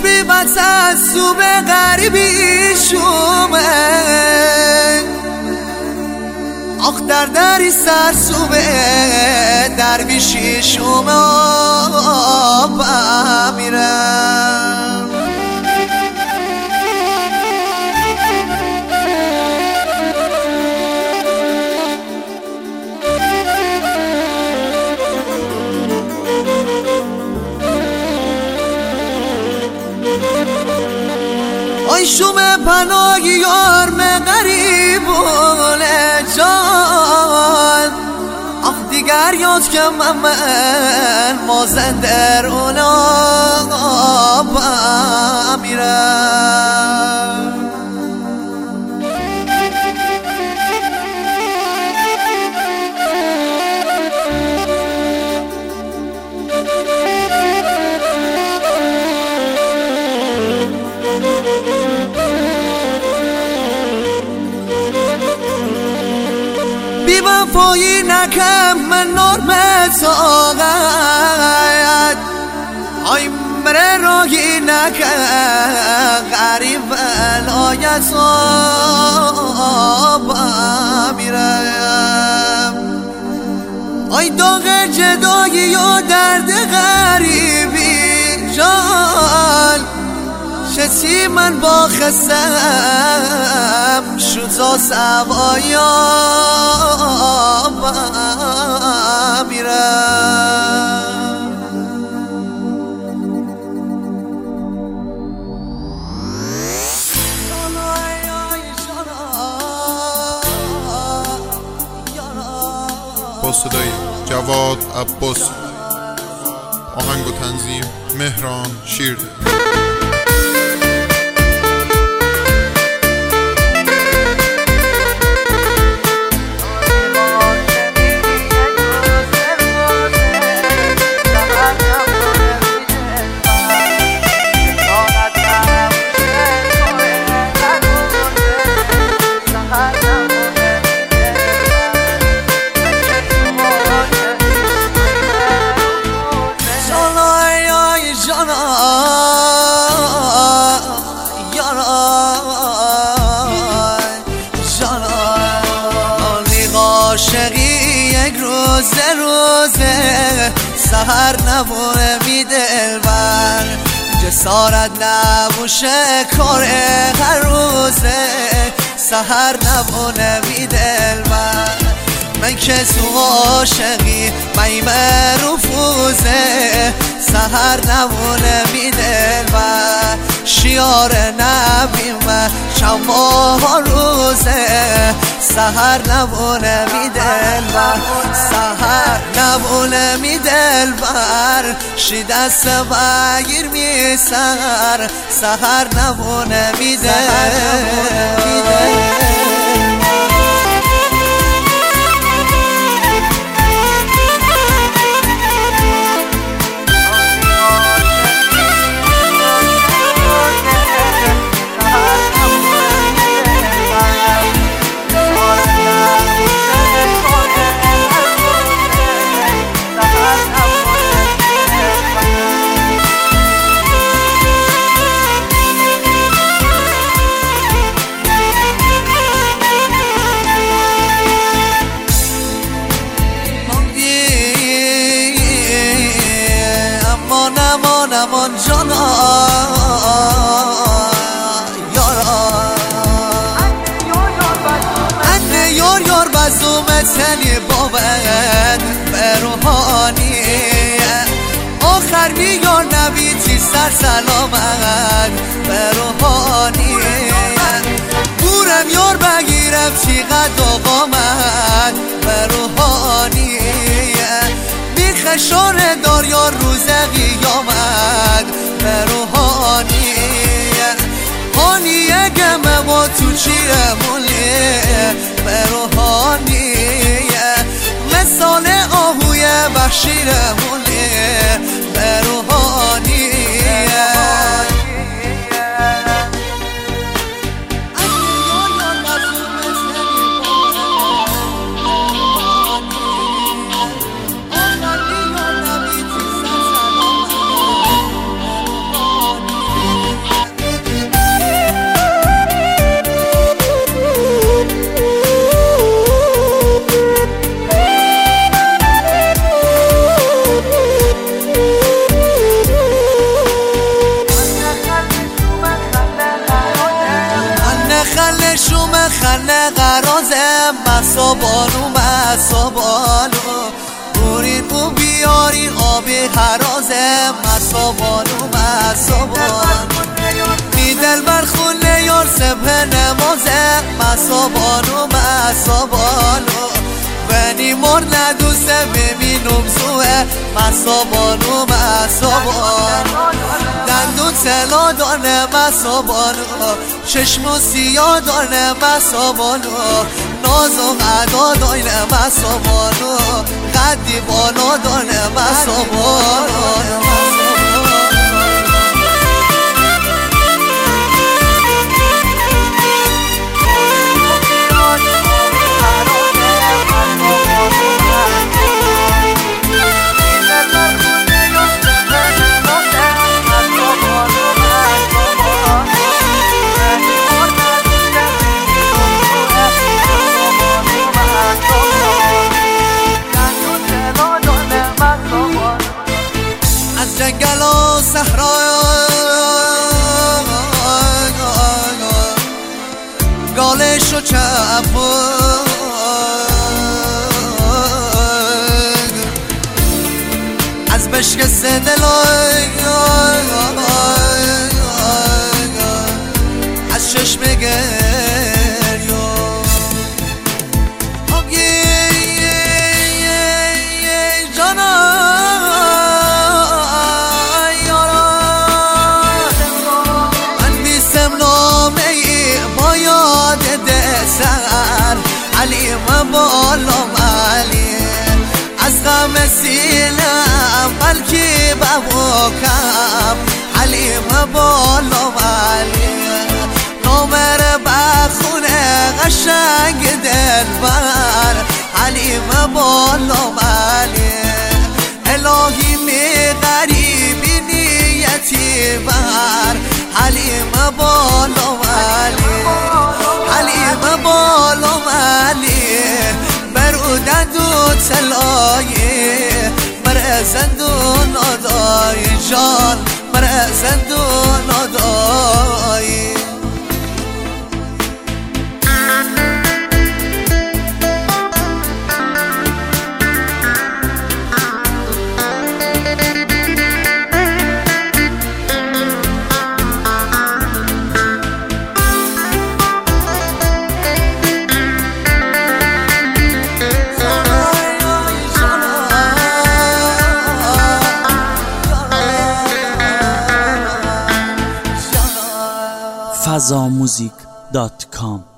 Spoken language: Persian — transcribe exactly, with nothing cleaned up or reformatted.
بی بطن سو به غریبی شومه آخ در دری سر سو به درویشی شومه آبا میرم آی شومه پناهی یار من غریبونه جان آخ دیگر یاد که من من مازندر اونا با میرم بی وفایی نکم من نرمت آقاید آی مره راهی نکم غریب ولایت آبا میرم آی داغ جدایی و درد غریبی جان شتی من با خستم شوتا سوایا با میرم با صدای جواد عباس، آهنگ و تنظیم مهران شیرده. عاشقی یک روزه روزه سهر نبونه می دلبر جسارت نبوشه کار هر روزه سهر نبونه می دلبر من که تو عاشقی میمه رفوزه سهر نبونه می دلبر شیار نبیمه چند ماه روزه سهر نبونه می دلبر سهر نبونه می دلبر شی دست بگیر می سهر سهر نبونه می دلبر امان امان جانا یارا انه یار یار بزومتنی بابن بروحانی آخر بیار نبیتی سر سلامت بروحانی بورم یار بگیرم چیقد آقامت بروحانی خشار دار یا روز قیامت به روحانی هانی گمه و تو چیرمونه به روحانی مثال آهوی بخشیرمونه به روحانی قرازه مسابانو مسابانو بورین او بیارین آب حرازه مسابانو مسابانو میدل بر خونه یار سبه نمازه مسابانو مسابانو ونی مر ندوسته ببینم زوه مسابانو مسابانو دندون سلا دانه مسابانو چشم و سیاه دانه مسابانو ناز و غدا دانه مسابانو قدی بالا دانه مسابانو جنگل و صحرا گالش و چپ از بشکست دلای از چشم گریو جانا علیم بالام علی از غم سینم بلکی ببکم علیم بالام علی نامر بخونه قشنگ دلبر علیم بالام علی الهی می غریبی نیتی بر علیم بالام علی علیم بالام علی برودن دو تلایه مرزند و نادای جان مرزند و نادای فضا موزیک دات کام